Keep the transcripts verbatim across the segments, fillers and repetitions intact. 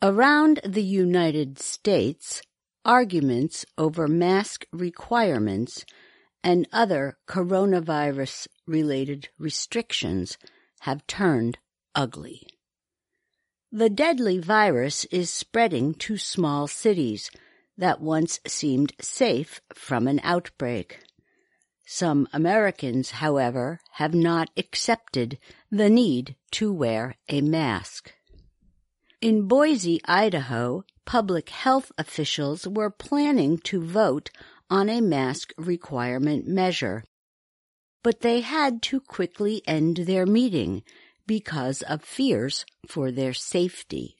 Around the United States, arguments over mask requirements and other coronavirus-related restrictions have turned ugly. The deadly virus is spreading to small cities that once seemed safe from an outbreak. Some Americans, however, have not accepted the need to wear a mask. In Boise, Idaho, public health officials were planning to vote on a mask requirement measure, but they had to quickly end their meeting because of fears for their safety.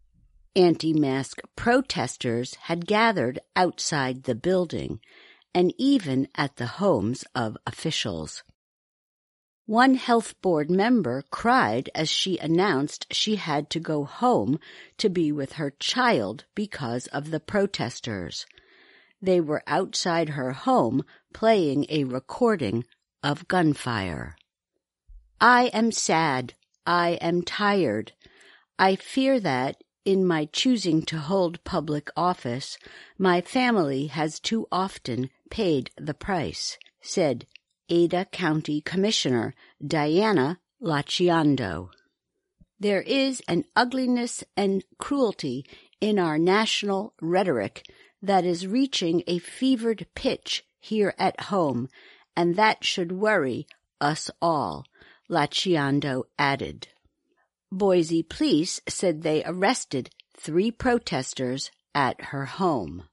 Anti-mask protesters had gathered outside the building and even at the homes of officials. One health board member cried as she announced she had to go home to be with her child because of the protesters. They were outside her home playing a recording of gunfire. "I am sad. I am tired. I fear that, in my choosing to hold public office, my family has too often paid the price," said Ada County Commissioner Diana Lacciando. "There is an ugliness and cruelty in our national rhetoric that is reaching a fevered pitch here at home, and that should worry us all," Lacciando added. Boise police said they arrested three protesters at her home.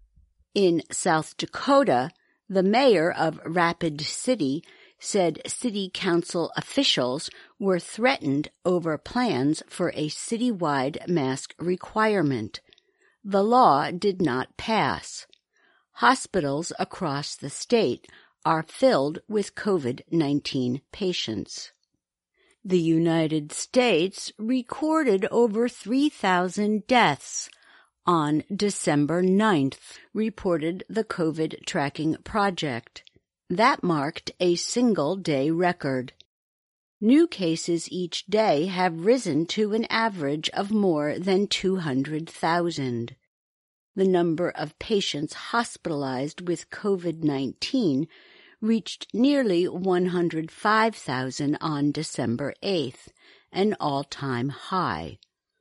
In South Dakota, the mayor of Rapid City said city council officials were threatened over plans for a citywide mask requirement. The law did not pass. Hospitals across the state are filled with COVID nineteen patients. The United States recorded over three thousand deaths on December ninth, reported the COVID Tracking Project. That marked a single-day record. New cases each day have risen to an average of more than two hundred thousand. The number of patients hospitalized with COVID nineteen reached nearly one hundred five thousand on December eighth, an all-time high.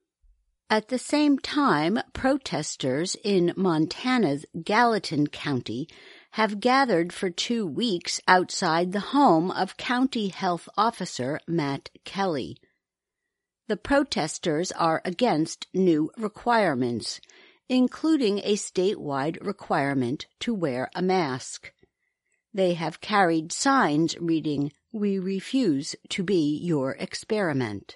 At the same time, protesters in Montana's Gallatin County have gathered for two weeks outside the home of County Health Officer Matt Kelly. The protesters are against new requirements, including a statewide requirement to wear a mask. They have carried signs reading, "We refuse to be your experiment."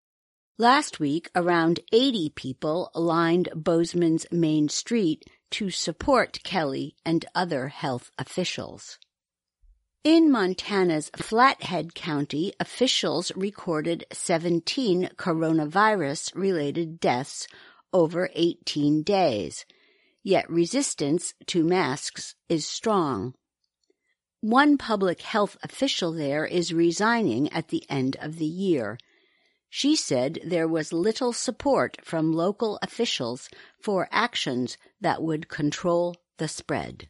Last week, around eighty people lined Bozeman's main street to support Kelly and other health officials. In Montana's Flathead County, officials recorded seventeen coronavirus-related deaths over eighteen days, yet resistance to masks is strong. One public health official there is resigning at the end of the year. She said there was little support from local officials for actions that would control the spread.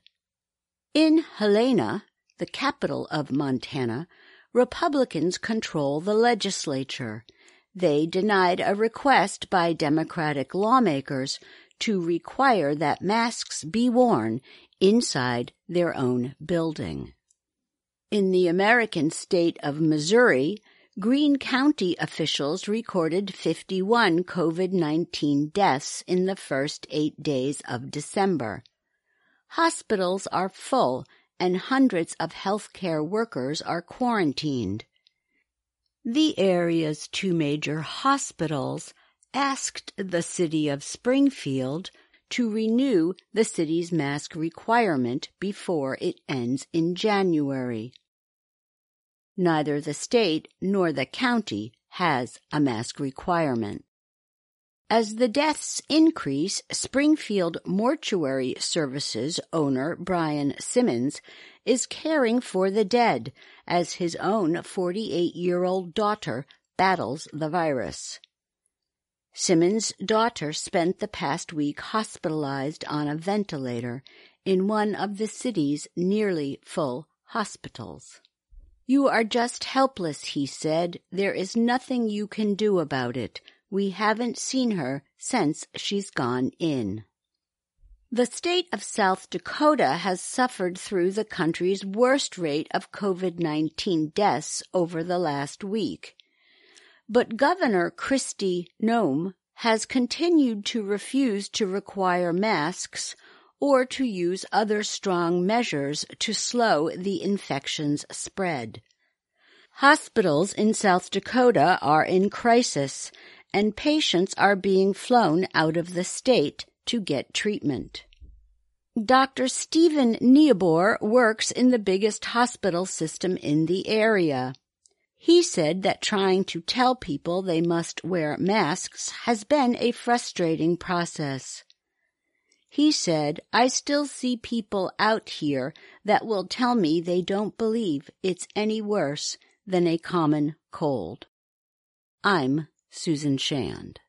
In Helena, the capital of Montana, Republicans control the legislature. They denied a request by Democratic lawmakers to require that masks be worn inside their own building. In the American state of Missouri, Greene County officials recorded fifty-one COVID nineteen deaths in the first eight days of December. Hospitals are full and hundreds of healthcare workers are quarantined. The area's two major hospitals asked the city of Springfield to renew the city's mask requirement before it ends in January. Neither the state nor the county has a mask requirement. As the deaths increase, Springfield Mortuary Services owner Brian Simmons is caring for the dead as his own forty-eight-year-old daughter battles the virus. Simmons' daughter spent the past week hospitalized on a ventilator in one of the city's nearly full hospitals. "You are just helpless," he said. "There is nothing you can do about it. We haven't seen her since she's gone in." The state of South Dakota has suffered through the country's worst rate of COVID nineteen deaths over the last week. But Governor Kristi Noem has continued to refuse to require masks or to use other strong measures to slow the infection's spread. Hospitals in South Dakota are in crisis, and patients are being flown out of the state to get treatment. Doctor Stephen Niebuhr works in the biggest hospital system in the area. He said that trying to tell people they must wear masks has been a frustrating process. He said, "I still see people out here that will tell me they don't believe it's any worse than a common cold." I'm Susan Shand.